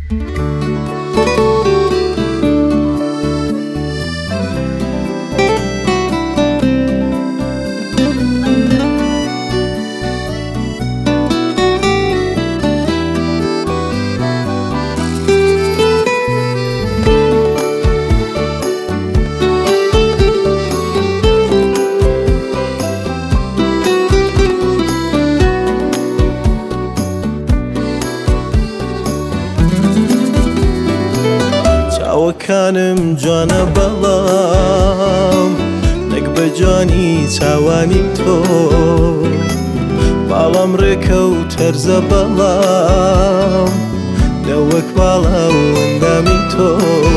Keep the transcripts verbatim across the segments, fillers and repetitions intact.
چاوەکانم جوانە بەڵام نەک بە جوانی چاوانی تۆ، باڵام ڕێکە و تەرزە بەڵام نەوەک باڵا و ئەندامی تۆ.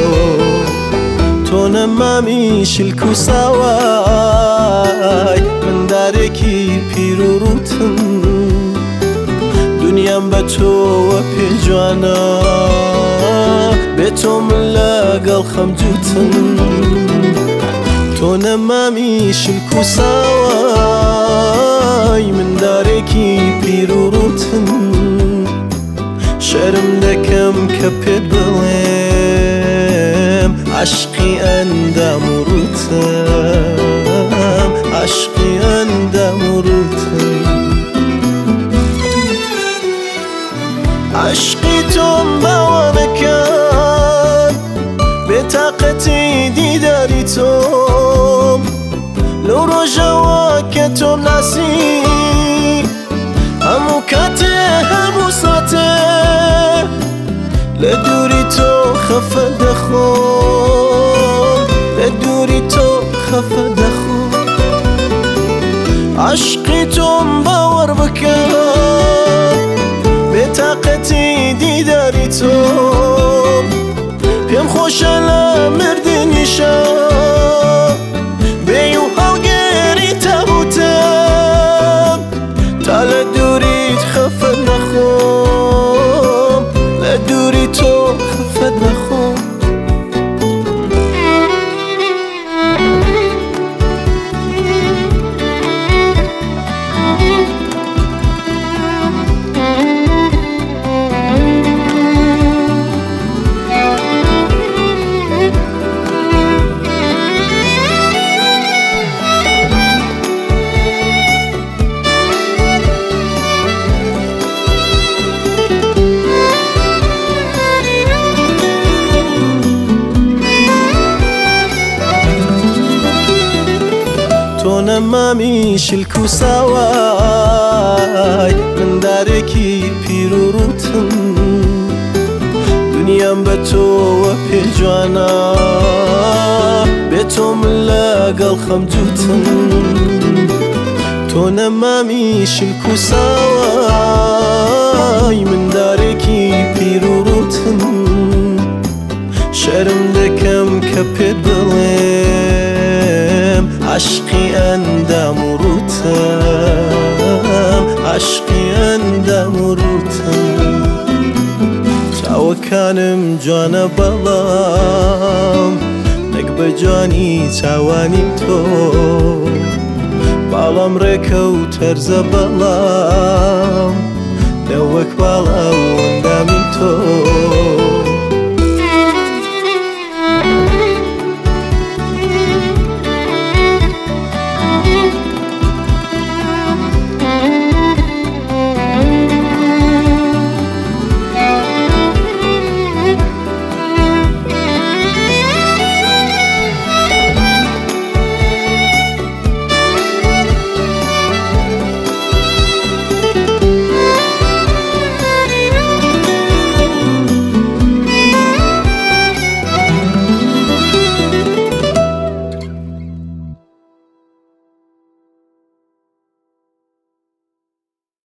تۆ نەمامی شلک و ساوای مندارێکی پیر و ڕوتم، دونیام بە تۆوە پێ جوانە بێ تۆ من لەگەڵ خەم جووتم. تۆ نەمامی شلک و ساوای مندارێکی پیر و ڕوتم، شەرم دەکەم کە پێت بڵێم عاشقی ئەندام و ڕوتم، عاشقی ئەندام و ڕوتم. عاشقی تۆم باوە دەکەم بێتاقەتی دیداری تۆم، لەو ڕۆژەوە کە تۆم ناسی هەموو کاتێ هەموو ساتێ لە دووری تۆ خەفە دەخۆم، لە دووری تۆ خەفە دەخۆم. عاشقی تۆم باوەڕ بکەم بێتاقەتی دیداری تۆم، پێم خۆشە لە مردنیشە بێ و هەڵگێری تەبوتم، تا لە دووریت خەفەت نەخۆم، لە دووری تۆ خەفەت نەخۆم. تۆ نەمامی شلک و ساوای مندارێکی پیر و ڕوتم، دونیام بە تۆوە پێ جوانە بێ تۆ من لەگەڵ خەم جووتم. تۆ نەمامی شلک و ساوای مندارێکی پیر و ڕوتم، شەرم دەکەم کە پێت بڵێم عاشقی ئەندام و ڕوتم، عاشقی ئەندام و ڕوتم. چاوەکانم جوانە بەڵام نەک بە جوانی چاوانی تۆ، باڵام ڕێکە و تەرزە بەڵام نەوەک باڵا و ئەندامی تۆ.